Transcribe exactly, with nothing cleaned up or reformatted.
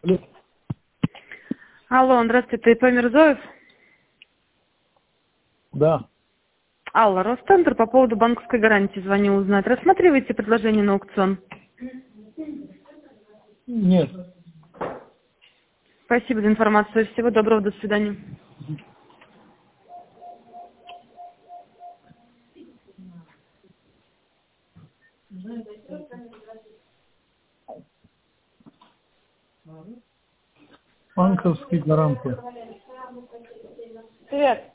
Алло. Алло, здравствуйте, это Мирзоев? Да. Алла, Росцентр, по поводу банковской гарантии звоню узнать. Рассматриваете предложение на аукцион? Нет. Спасибо за информацию. Всего доброго, до свидания. Банковский гарантия. Привет.